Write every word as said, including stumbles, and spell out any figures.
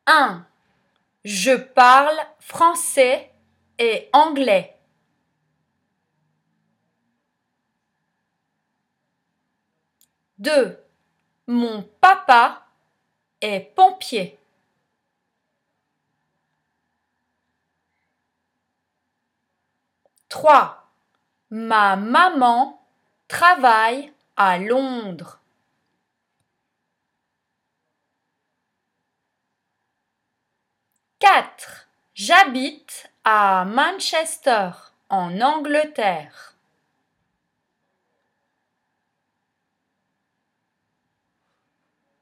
un. Je parle français et anglais. deux. Mon papa est pompier. trois. Ma maman travaille à Londres. quatre. J'habite à Manchester, en Angleterre.